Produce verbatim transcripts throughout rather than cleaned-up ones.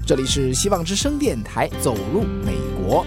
这里是希望之声电台走入美国。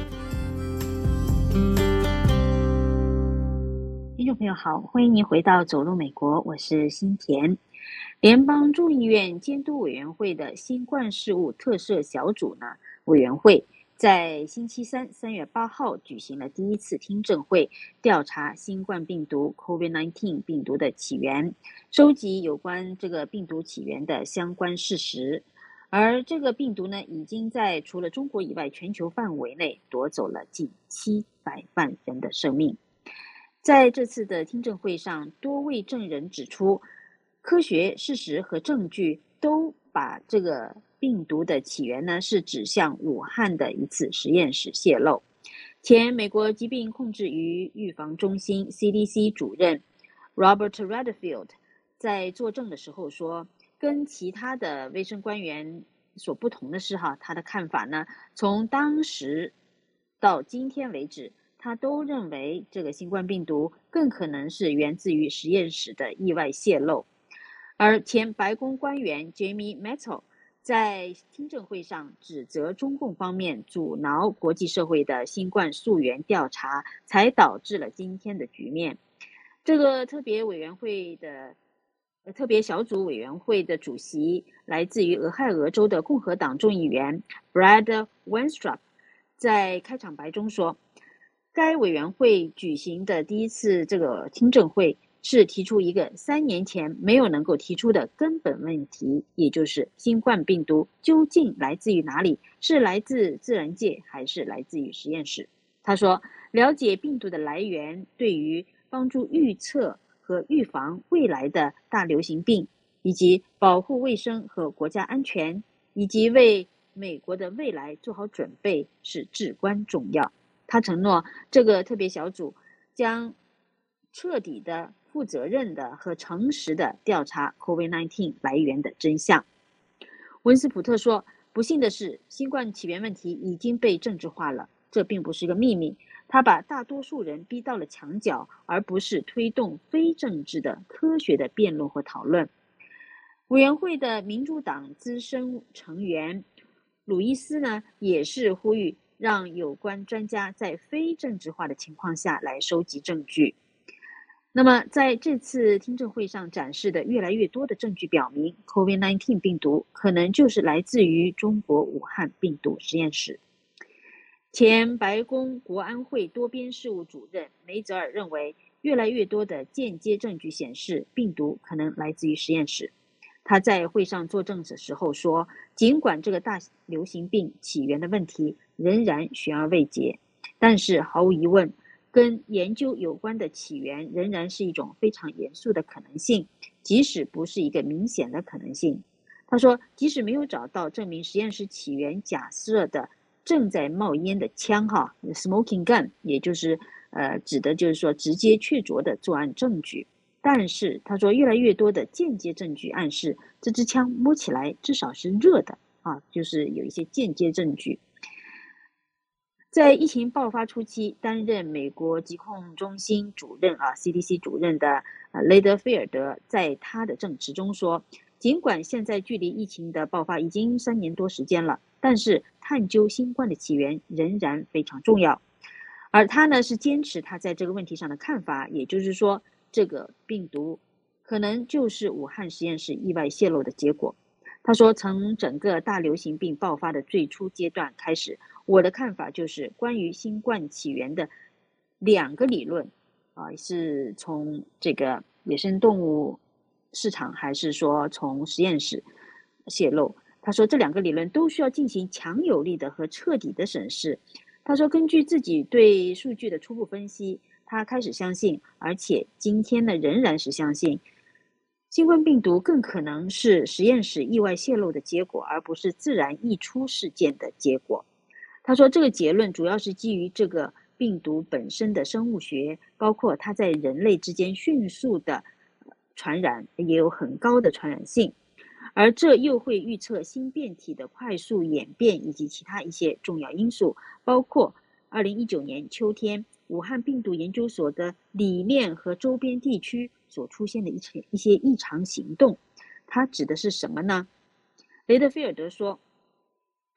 听众朋友好，欢迎您回到走入美国，我是新田。联邦众议院监督委员会的新冠事务特设小组呢委员会在星期三三月八号举行了第一次听证会，调查新冠病毒 COVID 十九 病毒的起源，收集有关这个病毒起源的相关事实。而这个病毒呢，已经在除了中国以外全球范围内夺走了近七百万人的生命。在这次的听证会上，多位证人指出，科学事实和证据都把这个病毒的起源呢是指向武汉的一次实验室泄露。前美国疾病控制与预防中心 C D C 主任 Robert Redfield 在作证的时候说，跟其他的卫生官员所不同的是哈，他的看法呢，从当时到今天为止，他都认为这个新冠病毒更可能是源自于实验室的意外泄漏。而前白宫官员 Jamie Metzel 在听证会上指责中共方面阻挠国际社会的新冠溯源调查，才导致了今天的局面。这个特别委员会的特别小组委员会的主席来自于俄亥俄州的共和党众议员 Brad Wenstrup 在开场白中说，该委员会举行的第一次这个听证会是提出一个三年前没有能够提出的根本问题，也就是新冠病毒究竟来自于哪里，是来自自然界还是来自于实验室。他说，了解病毒的来源对于帮助预测和预防未来的大流行病，以及保护卫生和国家安全，以及为美国的未来做好准备是至关重要。他承诺，这个特别小组将彻底的、负责任的和诚实的调查 COVID 十九 来源的真相。温斯普特说，不幸的是，新冠起源问题已经被政治化了，这并不是一个秘密。他把大多数人逼到了墙角，而不是推动非政治的科学的辩论或讨论。委员会的民主党资深成员鲁伊斯呢，也是呼吁让有关专家在非政治化的情况下来收集证据。那么在这次听证会上展示的越来越多的证据表明， COVID 十九 病毒可能就是来自于中国武汉病毒实验室。前白宫国安会多边事务主任梅泽尔认为，越来越多的间接证据显示病毒可能来自于实验室。他在会上作证的时候说，尽管这个大流行病起源的问题仍然悬而未解，但是毫无疑问，跟研究有关的起源仍然是一种非常严肃的可能性，即使不是一个明显的可能性。他说，即使没有找到证明实验室起源假设的正在冒烟的枪哈 smoking gun， 也就是呃指的就是说直接确凿的作案证据。但是他说，越来越多的间接证据暗示这支枪摸起来至少是热的啊，就是有一些间接证据。在疫情爆发初期，担任美国疾控中心主任啊 C D C 主任的呃雷德菲尔德在他的证词中说，尽管现在距离疫情的爆发已经三年多时间了，但是探究新冠的起源仍然非常重要。而他呢是坚持他在这个问题上的看法，也就是说，这个病毒可能就是武汉实验室意外泄露的结果。他说，从整个大流行病爆发的最初阶段开始，我的看法就是关于新冠起源的两个理论啊，是从这个野生动物市场还是说从实验室泄露。他说，这两个理论都需要进行强有力的和彻底的审视。他说，根据自己对数据的初步分析，他开始相信，而且今天呢仍然是相信，新冠病毒更可能是实验室意外泄露的结果，而不是自然溢出事件的结果。他说，这个结论主要是基于这个病毒本身的生物学，包括它在人类之间迅速的传染，也有很高的传染性，而这又会预测新变体的快速演变以及其他一些重要因素，包括二零一九年秋天武汉病毒研究所的里面和周边地区所出现的一些一些异常行动。它指的是什么呢？雷德菲尔德说，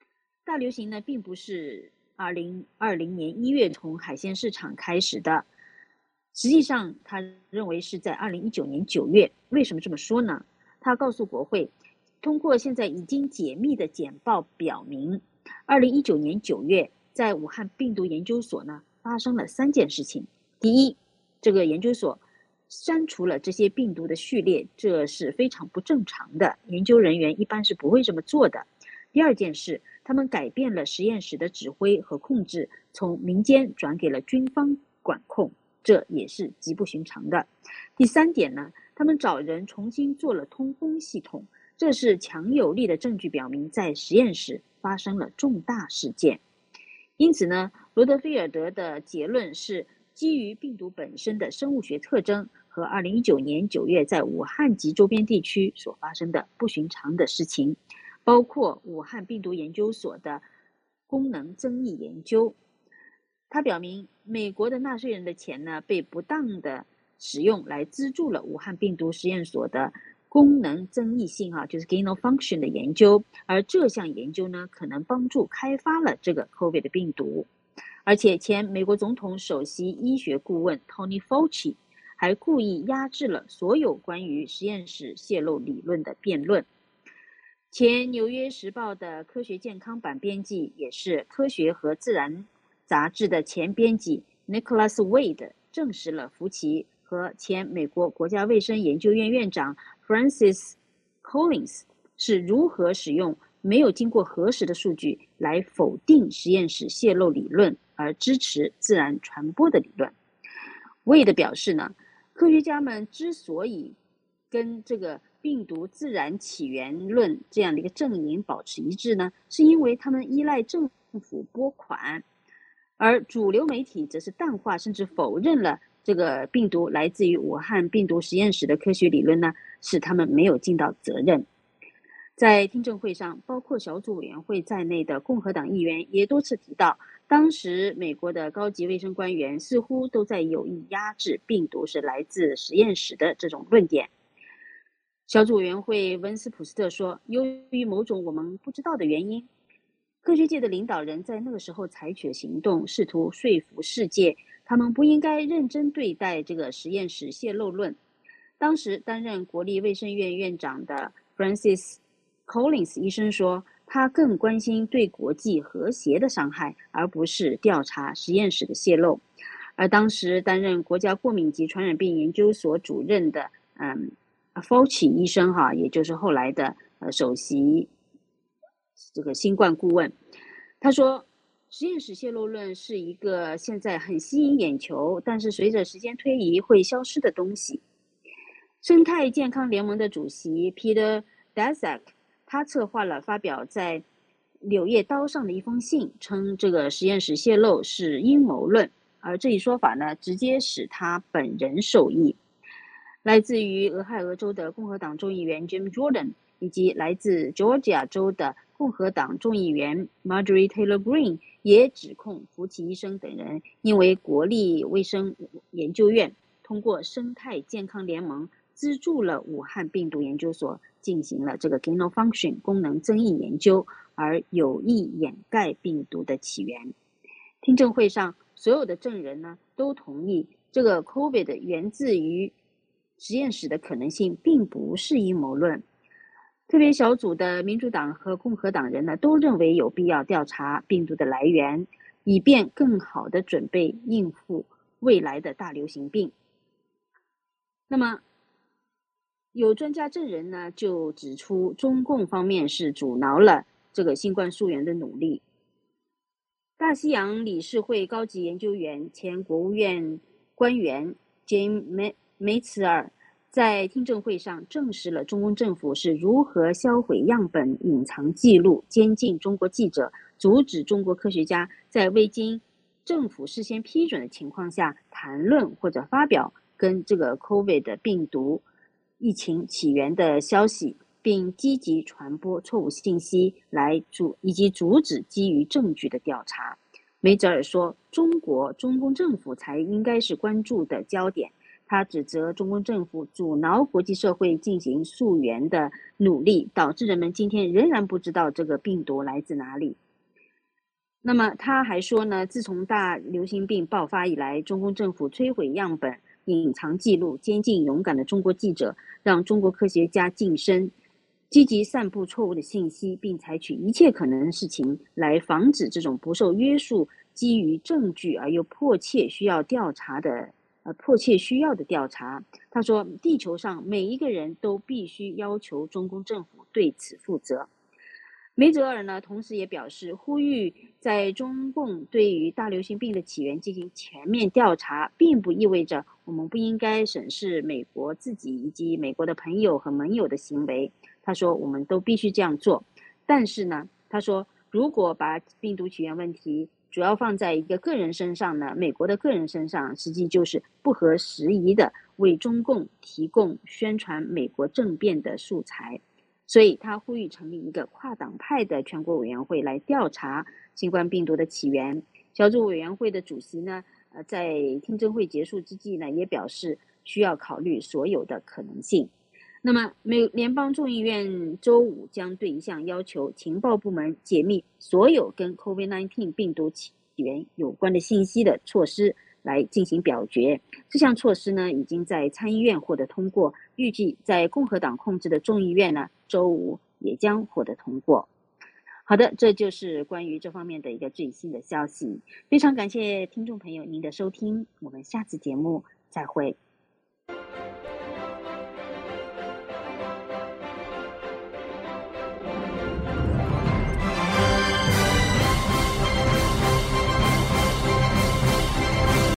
大流行呢，并不是二零二零年一月从海鲜市场开始的，实际上他认为是在二零一九年九月。为什么这么说呢？他告诉国会，通过现在已经解密的简报表明，二零一九年九月在武汉病毒研究所呢发生了三件事情。第一，这个研究所删除了这些病毒的序列，这是非常不正常的，研究人员一般是不会这么做的。第二件事，他们改变了实验室的指挥和控制，从民间转给了军方管控，这也是极不寻常的。第三点呢，他们找人重新做了通风系统，这是强有力的证据表明在实验室发生了重大事件。因此呢，罗德菲尔德的结论是基于病毒本身的生物学特征和二零一九年九月在武汉及周边地区所发生的不寻常的事情，包括武汉病毒研究所的功能增益研究。他表明，美国的纳税人的钱呢，被不当的使用来资助了武汉病毒实验所的功能增益性啊，就是 gain of function 的研究，而这项研究呢，可能帮助开发了这个 COVID 的病毒。而且前美国总统首席医学顾问 Tony Fauci 还故意压制了所有关于实验室泄露理论的辩论。前纽约时报的科学健康版编辑，也是科学和自然杂志的前编辑 Nicholas Wade 证实了福奇和前美国国家卫生研究院院长 Francis Collins 是如何使用没有经过核实的数据来否定实验室泄露理论，而支持自然传播的理论。Wade 表示呢，科学家们之所以跟这个病毒自然起源论这样的一个阵营保持一致呢，是因为他们依赖政府拨款，而主流媒体则是淡化甚至否认了这个病毒来自于武汉病毒实验室的科学理论呢，使他们没有尽到责任。在听证会上，包括小组委员会在内的共和党议员也多次提到，当时美国的高级卫生官员似乎都在有意压制病毒是来自实验室的这种论点。小组委员会温斯普斯特说，由于某种我们不知道的原因，科学界的领导人在那个时候采取行动，试图说服世界，他们不应该认真对待这个实验室泄露论。当时担任国立卫生院院长的 Francis Collins 医生说，他更关心对国际和谐的伤害，而不是调查实验室的泄露。而当时担任国家过敏及传染病研究所主任的嗯 Fauci 医生哈，也就是后来的呃首席这个新冠顾问，他说，实验室泄露论是一个现在很吸引眼球，但是随着时间推移会消失的东西。生态健康联盟的主席 Peter Daszak 他策划了发表在《柳叶刀》上的一封信，称这个实验室泄露是阴谋论，而这一说法呢，直接使他本人受益。来自于俄亥俄州的共和党众议员 Jim Jordan 以及来自 Georgia 州的共和党众议员 Marjorie Taylor Greene 也指控福奇医生等人因为国立卫生研究院通过生态健康联盟资助了武汉病毒研究所进行了这个 gain of function 功能增益研究，而有意掩盖病毒的起源。听证会上，所有的证人呢都同意，这个 COVID 源自于实验室的可能性并不是阴谋论。特别小组的民主党和共和党人呢，都认为有必要调查病毒的来源，以便更好的准备应付未来的大流行病。那么，有专家证人呢就指出，中共方面是阻挠了这个新冠溯源的努力。大西洋理事会高级研究员、前国务院官员 James 梅茨尔在听证会上证实了中共政府是如何销毁样本、隐藏记录、监禁中国记者，阻止中国科学家在未经政府事先批准的情况下谈论或者发表跟这个 COVID 病毒疫情起源的消息，并积极传播错误信息来阻以及阻止基于证据的调查。梅泽尔说，中国中共政府才应该是关注的焦点。他指责中共政府阻挠国际社会进行溯源的努力，导致人们今天仍然不知道这个病毒来自哪里。 那么他还说呢，自从大流行病爆发以来，中共政府摧毁样本、隐藏记录，监禁勇敢的中国记者，让中国科学家晋升，积极散布错误的信息，并采取一切可能的事情来防止这种不受约束、基于证据而又迫切需要调查的呃迫切需要的调查。他说，地球上每一个人都必须要求中共政府对此负责。梅泽尔呢，同时也表示，呼吁在中共对于大流行病的起源进行全面调查，并不意味着我们不应该审视美国自己以及美国的朋友和盟友的行为。他说，我们都必须这样做。但是呢，他说，如果把病毒起源问题主要放在一个个人身上呢，美国的个人身上，实际就是不合时宜的为中共提供宣传美国政变的素材。所以他呼吁成立一个跨党派的全国委员会来调查新冠病毒的起源。小组委员会的主席呢，呃，在听证会结束之际呢，也表示需要考虑所有的可能性。那么，美联邦众议院周五将对一项要求情报部门解密所有跟 COVID 十九 病毒起源有关的信息的措施来进行表决。这项措施呢，已经在参议院获得通过，预计在共和党控制的众议院呢，周五也将获得通过。好的，这就是关于这方面的一个最新的消息。非常感谢听众朋友您的收听，我们下次节目再会。